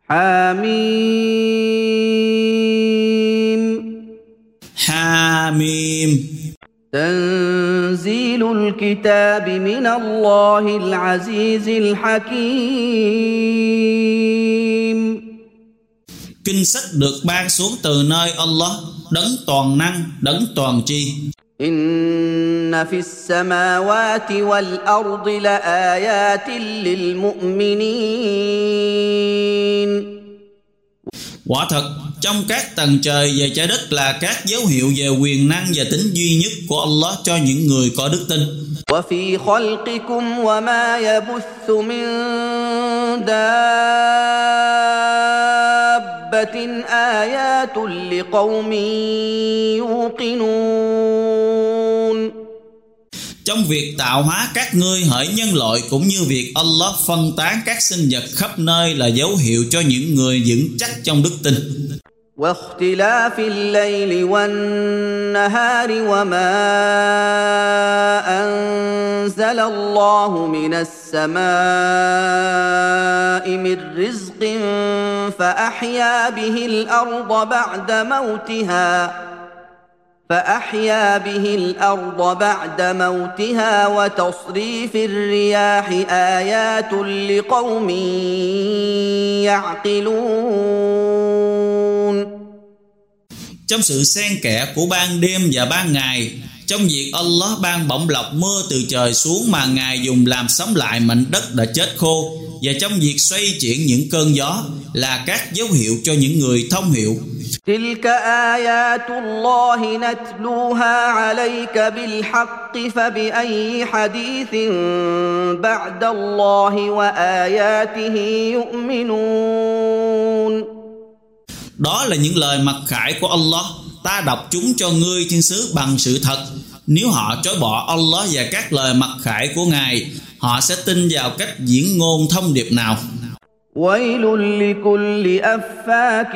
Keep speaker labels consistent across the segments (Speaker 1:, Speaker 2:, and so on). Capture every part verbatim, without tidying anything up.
Speaker 1: حميم
Speaker 2: حاميم
Speaker 1: تنزيل الكتاب من الله العزيز الحكيم.
Speaker 2: Kinh sách được ban xuống từ nơi Allah, đấng toàn năng, đấng toàn tri.
Speaker 1: إن في السماوات والأرض لآيات للمؤمنين.
Speaker 2: Quả thật, trong các tầng trời và trái đất là các dấu hiệu về quyền năng và tính duy nhất của Allah cho những người có đức tin.
Speaker 1: وفي خلقكم وما يبث من دابة آيات لقوم يوقنون.
Speaker 2: Trong việc tạo hóa các ngươi hỡi nhân loại cũng như việc Allah phân tán các sinh vật khắp nơi là dấu hiệu cho những người vững chắc trong đức tin.
Speaker 1: واختلاف الليل والنهار وما أنزل الله من السماء من رزق فأحيا به الأرض بعد موتها فأحيا به الأرض بعد موتها وتصريف الرياح آيات لقوم يعقلون.
Speaker 2: Trong sự xen kẽ của ban đêm và ban ngày, trong việc Allah ban bổng lộc mưa từ trời xuống mà Ngài dùng làm sống lại mảnh đất đã chết khô, và trong việc xoay chuyển những cơn gió là các dấu hiệu cho những người thông hiểu.
Speaker 1: تلك آيات الله نتلوها عليك بالحق فبأي حديث بعد الله وآياته يؤمنون.
Speaker 2: Đó là những lời mặc khải của Allah, ta đọc chúng cho ngươi thiên sứ bằng sự thật. Nếu họ chối bỏ Allah và các lời mặc khải của Ngài, họ sẽ tin vào cách diễn ngôn thông điệp nào?
Speaker 1: ويل لكل أفاك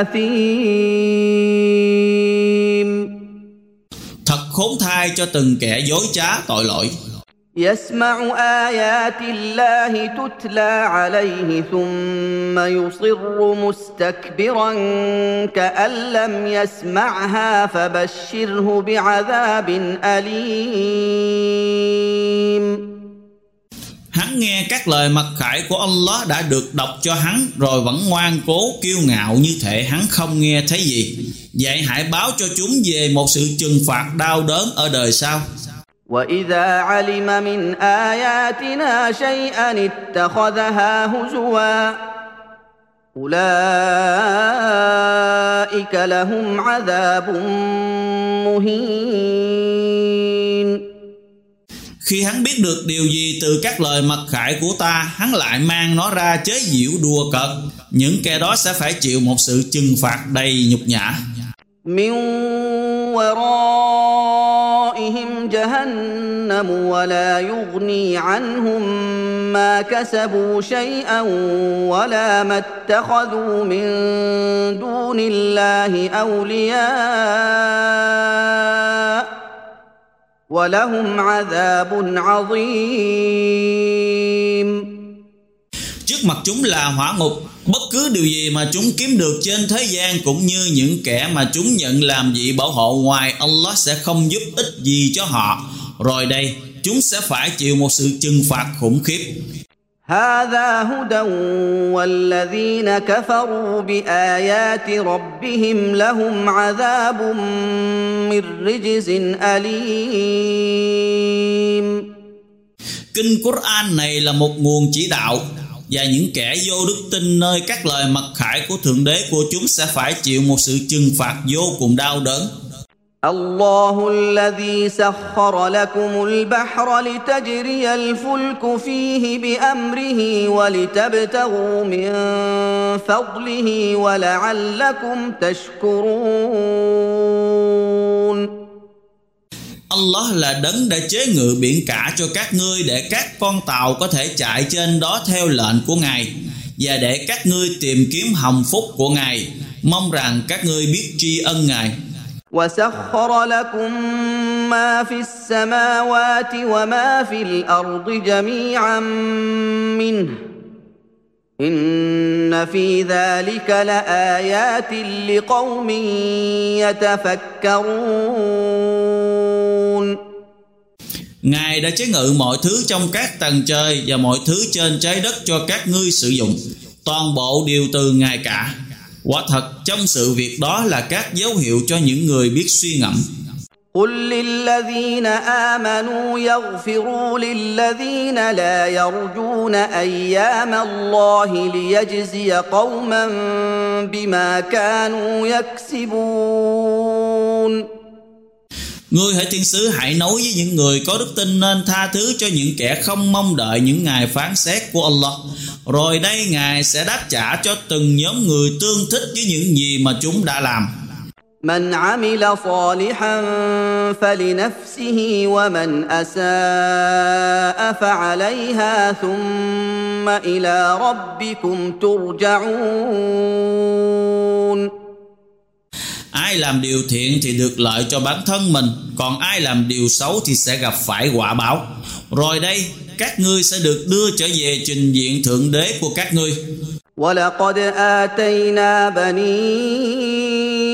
Speaker 1: أثيم.
Speaker 2: Thật khốn thai cho từng kẻ dối trá tội lỗi.
Speaker 1: يسمع آيات الله تتلى عليه ثم يصر مستكبرا كأن لم يسمعها فبشره بعذاب أليم.
Speaker 2: Hắn nghe các lời mặc khải của Allah đã được đọc cho hắn rồi vẫn ngoan cố kiêu ngạo như thể hắn không nghe thấy gì. Vậy hãy báo cho chúng về một sự trừng phạt đau đớn ở đời sau.
Speaker 1: وَإِذَا عَلِمَ مِنْ آيَاتِنَا شَيْئًا اتَّخَذَهَا هُزُوًا أُولَئِكَ لَهُمْ عَذَابٌ مُهِينٌ.
Speaker 2: Khi hắn biết được điều gì từ các lời mặc khải của ta, hắn lại mang nó ra chế giễu đùa cợt. Những kẻ đó sẽ phải chịu một sự trừng phạt đầy nhục nhã.
Speaker 1: مِنْ وَرَائِهِمْ جَهَنَّمُ وَلَا يُغْنِي عَنْهُمْ مَا كَسَبُوا شَيْئًا وَلَا مَا اتَّخَذُوا مِنْ دُونِ اللَّهِ أَوْلِيَاءَ وَلَهُمْ عَذَابٌ عَظِيمٌ.
Speaker 2: Trước mặt chúng là hỏa ngục. Bất cứ điều gì mà chúng kiếm được trên thế gian cũng như những kẻ mà chúng nhận làm vị bảo hộ ngoài Allah sẽ không giúp ích gì cho họ. Rồi đây, chúng sẽ phải chịu một sự trừng phạt khủng khiếp.
Speaker 1: هذا هدى والذين كفروا بآيات ربهم لهم عذاب من رجز أليم.
Speaker 2: Kinh Quran này là một nguồn chỉ đạo, và những kẻ vô đức tin nơi các lời mặc khải của Thượng Đế của chúng sẽ phải chịu một sự trừng phạt vô cùng đau đớn.
Speaker 1: الله الذي سخر لكم البحر لتجري الفلك فيه بأمره ولتبتغوا من فضله ولعلكم تشكرون.
Speaker 2: Allah là đấng đã chế ngự biển cả cho các ngươi để các con tàu có thể chạy trên đó theo lệnh của Ngài, và để các ngươi tìm kiếm hồng phúc của Ngài, mong rằng các ngươi biết tri ân Ngài.
Speaker 1: وَسَخَّرَ لَكُم مَّا فِي السَّمَاوَاتِ وَمَا فِي الْأَرْضِ جَمِيعًا مِّنْهُ إن في ذلك لآيات لقوم يتفكرون.
Speaker 2: Ngài đã chế ngự mọi thứ trong các tầng trời và mọi thứ trên trái đất cho các ngươi sử dụng. Toàn bộ đều từ Ngài cả. Quả thật trong sự việc đó là các dấu hiệu cho những người biết suy ngẫm.
Speaker 1: قل للذين آمنوا يغفروا للذين لا يرجون أيام الله ليجزي قوما بما كانوا يكسبون.
Speaker 2: Ngươi hãy thiên sứ hãy nói với những người có đức tin nên tha thứ cho những kẻ không mong đợi những ngày phán xét của Allah. Rồi đây Ngài sẽ đáp trả cho từng nhóm người tương thích với những gì mà chúng đã làm.
Speaker 1: من عمل صالحا فلنفسه ومن أساء فعليها ثم إلى ربكم ترجعون.
Speaker 2: Ai làm điều thiện thì được lợi cho bản thân mình, còn ai làm điều xấu thì sẽ gặp phải quả báo. Rồi đây các ngươi sẽ được đưa trở về trình diện Thượng Đế của các ngươi.
Speaker 1: وَلَقَدْ آتَيْنَا بَنِي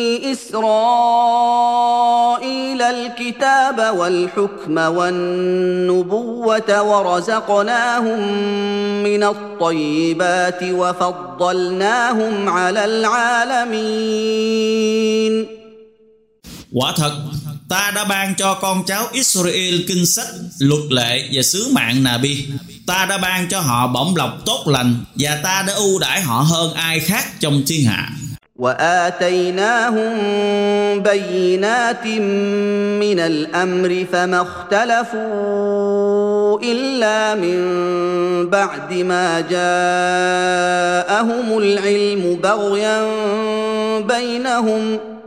Speaker 1: إسرائيل الكتاب والحكم والنبوة ورزقناهم من الطيبات وفضلناهم على العالمين.
Speaker 2: Quả thật, ta đã ban cho con cháu Israel kinh sách, luật lệ và sứ mạng Nabi. Ta đã ban cho họ bổng lộc tốt lành và ta đã ưu đãi họ hơn ai khác trong thiên hạ.
Speaker 1: وآتيناهم بينات من الأمر فما اختلفوا إلا من بعد ما جاءهم العلم بغيا بينهم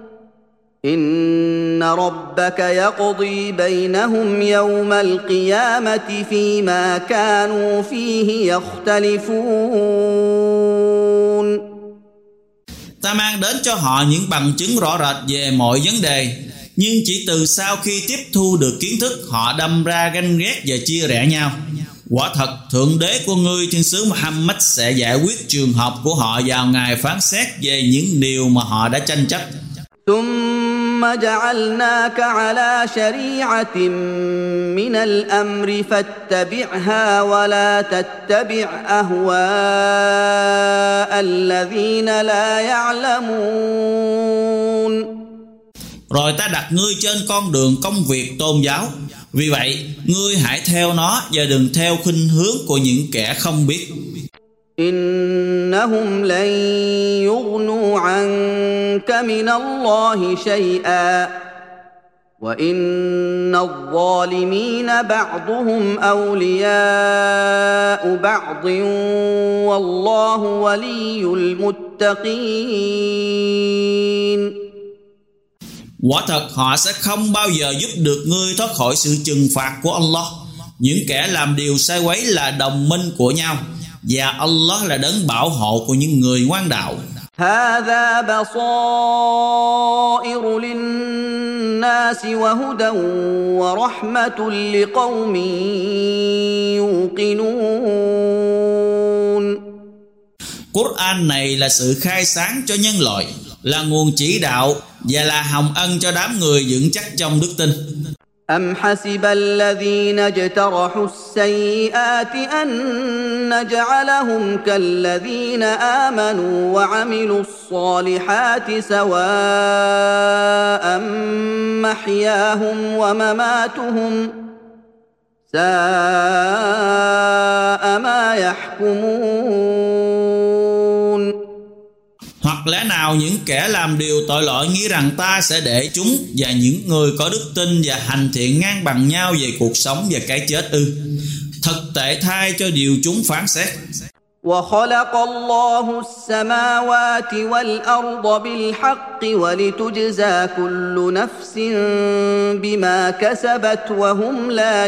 Speaker 1: إن ربك يقضي بينهم يوم القيامة فيما كانوا فيه يختلفون.
Speaker 2: Ta mang đến cho họ những bằng chứng rõ rệt về mọi vấn đề, nhưng chỉ từ sau khi tiếp thu được kiến thức, họ đâm ra ganh ghét và chia rẽ nhau. Quả thật, Thượng Đế của ngươi thiên sứ Muhammad sẽ giải quyết trường hợp của họ vào ngày phán xét về những điều mà họ đã tranh chấp.
Speaker 1: ثم جعلناك على شريعة من الأمر فاتبعها ولا تتبع أهواء الذين لا يعلمون.
Speaker 2: Rồi ta đặt ngươi trên con đường công việc tôn giáo. Vì vậy, ngươi hãy theo nó và đừng theo khuynh hướng của những kẻ không biết.
Speaker 1: إنهم لن يغنوا عنك من الله شيئا وإن الظالمين بعضهم أولياء بعض والله ولي المتقين.
Speaker 2: Quả thật họ sẽ không bao giờ giúp được ngươi thoát khỏi sự trừng phạt của Allah. Những kẻ làm điều sai quấy là đồng minh của nhau, và Allah là đấng bảo hộ của những người ngoan đạo.
Speaker 1: هذا بصائر للناس وهدى ورحمة لقوم يوقنون.
Speaker 2: Quran này là sự khai sáng cho nhân loại, là nguồn chỉ đạo và là hồng ân cho đám người vững chắc trong đức tin.
Speaker 1: أم حسب الذين اجترحوا السيئات أن نجعلهم كالذين آمنوا وعملوا الصالحات سواء محياهم ومماتهم ساء ما يحكمون.
Speaker 2: Hoặc lẽ nào những kẻ làm điều tội lỗi nghĩ rằng ta sẽ để chúng và những người có đức tin và hành thiện ngang bằng nhau về cuộc sống và cái chết ư? Thật tệ thay cho điều chúng phán xét.
Speaker 1: وَخَلَقَ اللَّهُ السَّمَاوَاتِ وَالْأَرْضَ بِالْحَقِّ وَلِتُجْزَى كُلُّ نَفْسٍ بِمَا كَسَبَتْ وَهُمْ لَا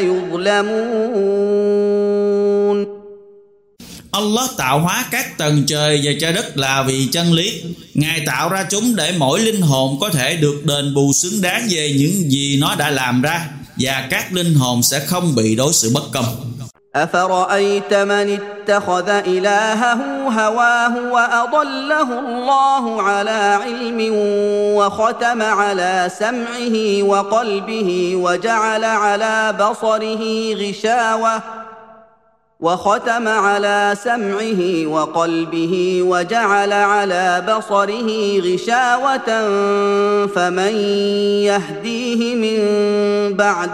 Speaker 1: يُظْلَمُونَ.
Speaker 2: Allah tạo hóa các tầng trời và trái đất là vì chân lý. Ngài tạo ra chúng để mỗi linh hồn có thể được đền bù xứng đáng về những gì nó đã làm ra, và các linh hồn sẽ không bị đối xử bất công.
Speaker 1: أفرأيت من اتخذ إلهه هواه وأضله الله على علم وختم على سمعه وقلبه وجعل على بصره غشاوة وختم على سمعه وقلبه وجعل على بصره غشاوة فمن يهديه من بعد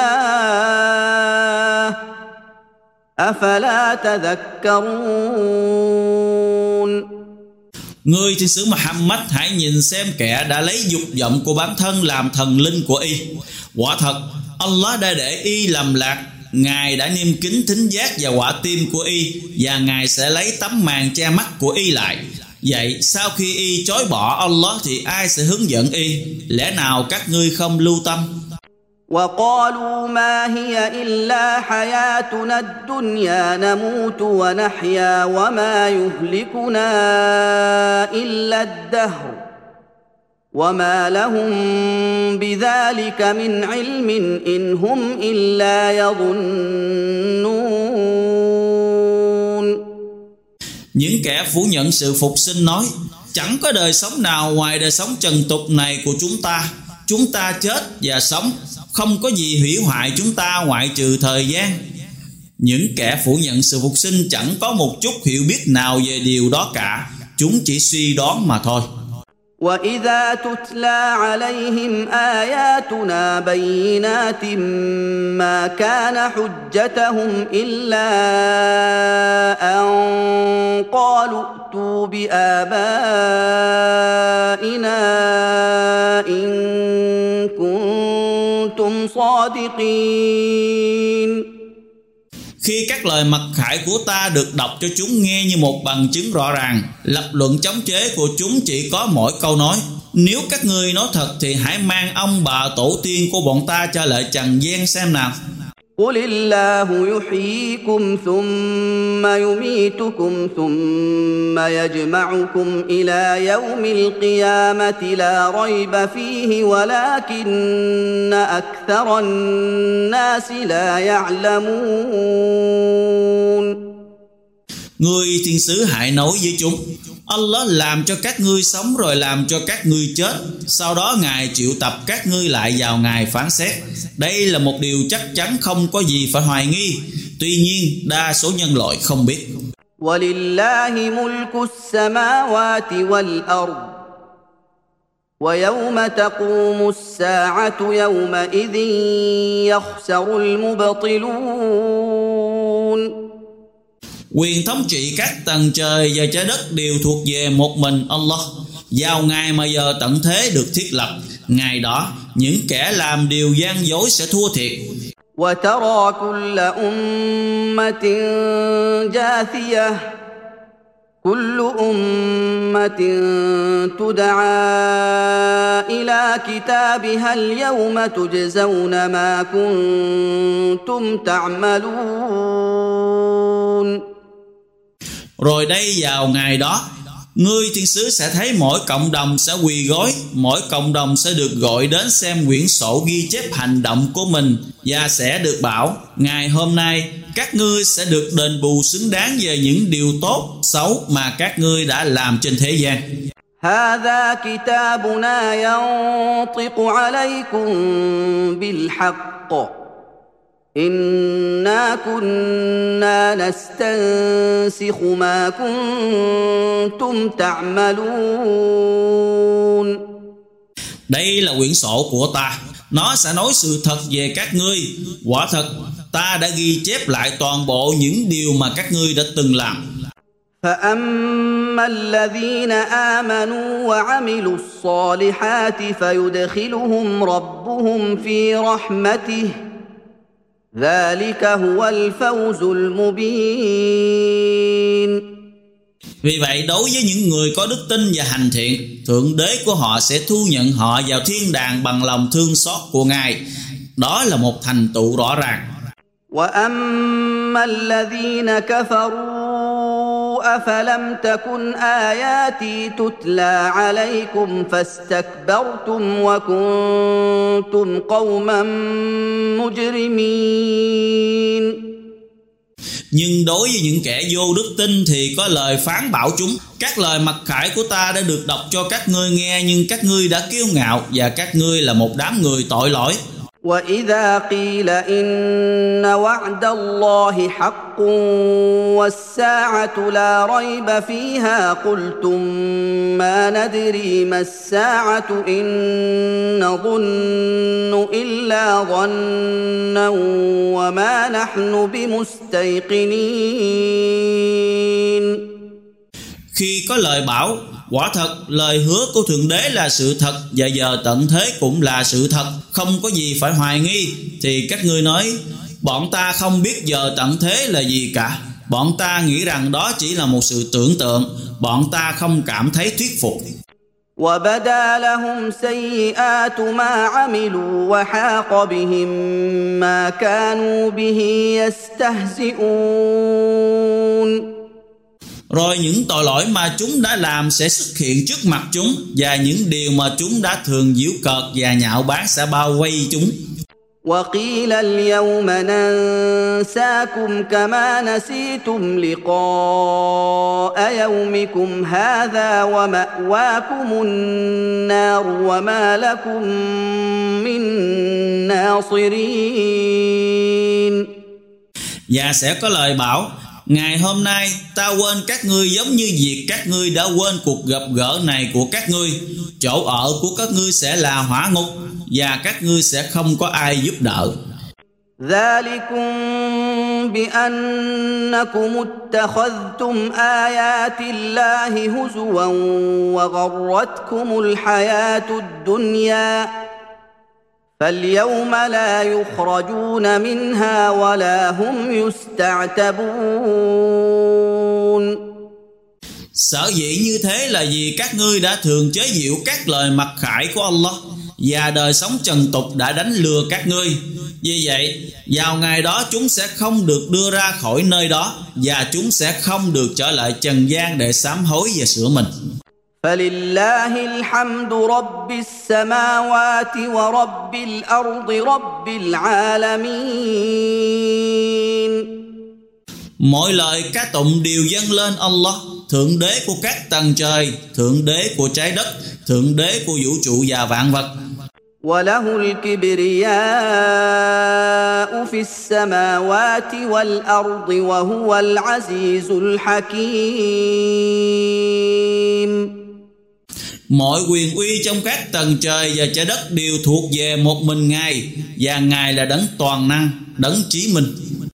Speaker 1: الله أفلا تذكرون.
Speaker 2: Ngươi thiên sứ Muhammad, hãy nhìn xem kẻ đã lấy dục vọng của bản thân làm thần linh của y. Quả thật Allah đã để y lầm lạc. Ngài đã niêm kín thính giác và quả tim của y, và Ngài sẽ lấy tấm màn che mắt của y lại. Vậy sau khi y chối bỏ Allah thì ai sẽ hướng dẫn y? Lẽ nào các ngươi không lưu tâm?
Speaker 1: وقالوا ما هي إلا حياتنا الدنيا نموت ونحيا وما يهلكنا إلا الدهر وما لهم بذلك من علم إن هم إلا يظنون.
Speaker 2: Những kẻ phủ nhận sự phục sinh nói: chẳng có đời sống nào ngoài đời sống trần tục này của chúng ta. Chúng ta chết và sống, không có gì hủy hoại chúng ta ngoại trừ thời gian. Những kẻ phủ nhận sự phục sinh chẳng có một chút hiểu biết nào về điều đó cả. Chúng chỉ suy đoán mà thôi.
Speaker 1: وَإِذَا تُتْلَى عَلَيْهِمْ آيَاتُنَا بَيِّنَاتٍ مَا كَانَ حُجَّتَهُمْ إِلَّا أَن قَالُوا ائْتُوا بِآبَائِنَا إِن كُنتُمْ صَادِقِينَ.
Speaker 2: Khi các lời mặc khải của ta được đọc cho chúng nghe như một bằng chứng rõ ràng, lập luận chống chế của chúng chỉ có mỗi câu nói: nếu các ngươi nói thật thì hãy mang ông bà tổ tiên của bọn ta cho lại trần gian xem nào.
Speaker 1: قُلِ اللَّهُ يُحْيِيكُمْ ثُمَّ يُمِيتُكُمْ ثُمَّ يَجْمَعُكُمْ إِلَى يَوْمِ الْقِيَامَةِ لَا رَيْبَ فِيهِ وَلَكِنَّ أَكْثَرَ النَّاسِ لَا يَعْلَمُونَ.
Speaker 2: Ngươi thiên sứ hãy nói với chúng: Allah làm cho các ngươi sống rồi làm cho các ngươi chết, sau đó Ngài triệu tập các ngươi lại vào ngày phán xét. Đây là một điều chắc chắn không có gì phải hoài nghi. Tuy nhiên đa số nhân loại không biết.
Speaker 1: وَلِلَّهِ مُلْكُ السَّمَاوَاتِ وَالْأَرْضِ وَيَوْمَ تَقُومُ السَّاعَةُ يَوْمَئِذٍ يَخْسَرُ الْمُبْطِلُونَ.
Speaker 2: Quyền thống trị các tầng trời và trái đất đều thuộc về một mình Allah. Vào ngày mà giờ tận thế được thiết lập, ngày đó những kẻ làm điều gian dối sẽ thua thiệt.
Speaker 1: وَتَرَى كُلَّ أُمَّةٍ جَاثِيَةٍ كُلُّ أُمَّةٍ تُدْعَى إِلَى كِتَابِهَا الْيَوْمَ تُجْزَوْنَ مَا كُنتُمْ تَعْمَلُونَ.
Speaker 2: Rồi đây vào ngày đó, ngươi thiên sứ sẽ thấy mỗi cộng đồng sẽ quỳ gối, mỗi cộng đồng sẽ được gọi đến xem quyển sổ ghi chép hành động của mình và sẽ được bảo: ngày hôm nay các ngươi sẽ được đền bù xứng đáng về những điều tốt, xấu mà các ngươi đã làm trên thế gian.
Speaker 1: هذا كتابنا ينطق عليكم بالحق إنا كنا نستنسخ ما كنتم تعملون.
Speaker 2: Đây là quyển sổ của ta, nó sẽ nói sự thật về các ngươi. Quả thật ta đã ghi chép lại toàn bộ những điều mà các ngươi đã từng làm.
Speaker 1: فأما الذين آمنوا وعملوا الصالحات فيدخلهم ربهم في رحمته ذلك هو الفوز المبين.
Speaker 2: Vì vậy đối với những người có đức tin và hành thiện, Thượng Đế của họ sẽ thu nhận họ vào thiên đàng bằng lòng thương xót của Ngài. Đó là một thành tựu rõ ràng.
Speaker 1: وأما الذين كفروا أفلم تكن آياتي تتلى عليكم فاستكبرتم وكنتم قوما مجرمين.
Speaker 2: Nhưng đối với những kẻ vô đức tin thì có lời phán bảo chúng: các lời mặc khải của ta đã được đọc cho các ngươi nghe, nhưng các ngươi đã kiêu ngạo và các ngươi là một đám người tội lỗi.
Speaker 1: وَإِذَا قِيلَ إِنَّ وَعْدَ اللَّهِ حَقٌّ وَالسَّاعَةُ لَا رَيْبَ فِيهَا قُلْتُم مَّا نَدْرِي مَا السَّاعَةُ إِن نَّظُنُّ إِلَّا ظَنًّا وَمَا نَحْنُ بِمُسْتَيْقِنِينَ.
Speaker 2: Khi có lời bảo: quả thật lời hứa của Thượng Đế là sự thật và giờ tận thế cũng là sự thật, không có gì phải hoài nghi, thì các ngươi nói: bọn ta không biết giờ tận thế là gì cả, bọn ta nghĩ rằng đó chỉ là một sự tưởng tượng, bọn ta không cảm thấy thuyết phục.
Speaker 1: وَبَدَا لَهُمْ سَيِّئَاتُ مَا عَمِلُوا وَحَاقَ بِهِم مَّا كَانُوا بِهِ يَسْتَهْزِئُونَ.
Speaker 2: Rồi những tội lỗi mà chúng đã làm sẽ xuất hiện trước mặt chúng, và những điều mà chúng đã thường giễu cợt và nhạo báng sẽ bao vây chúng.
Speaker 1: وَقِيلَ الْيَوْمَ نَنسَاكُمْ كَمَا نَسِيتُمْ لِقَاءَ يَوْمِكُمْ هَٰذَا وَمَأْوَاكُمُ النَّارُ وَمَا لَكُم مِّن نَاصِرِينَ.
Speaker 2: Và sẽ có lời bảo: ngày hôm nay ta quên các ngươi giống như việc các ngươi đã quên cuộc gặp gỡ này của các ngươi. Chỗ ở của các ngươi sẽ là hỏa ngục, và các ngươi sẽ không có ai giúp đỡ.
Speaker 1: ذَلِكُمْ بِأَنَّكُمُ اتَّخَذْتُمْ آيَاتِ اللَّهِ هُزُوًا وَغَرَّتْكُمُ الْحَيَاةُ الدُّنْيَا فَالْيَوْمَ لَا يُخْرَجُونَ مِنْهَا وَلَا هُمْ يُسْتَعْتَبُونَ.
Speaker 2: Sở dĩ như thế là vì các ngươi đã thường chế giễu các lời mặc khải của Allah, và đời sống trần tục đã đánh lừa các ngươi. Vì vậy, vào ngày đó chúng sẽ không được đưa ra khỏi nơi đó, và chúng sẽ không được trở lại trần gian để sám hối và sửa mình.
Speaker 1: فَلِلَّهِ الْحَمْدُ رَبِّ السَّمَاوَاتِ وَرَبِّ الْأَرْضِ رَبِّ الْعَالَمِينَ.
Speaker 2: Mọi lời ca tụng đều dâng lên Allah, Thượng Đế của các tầng trời, Thượng Đế của trái đất, Thượng Đế của vũ trụ và vạn vật.
Speaker 1: وَلَهُ الْكِبْرِيَاءُ فِي السَّمَاوَاتِ وَالْأَرْضِ وَهُوَ الْعَزِيزُ الْحَكِيمُ.
Speaker 2: Mọi quyền uy trong các tầng trời và trái đất đều thuộc về một mình Ngài, và Ngài là đấng toàn năng, đấng trí minh.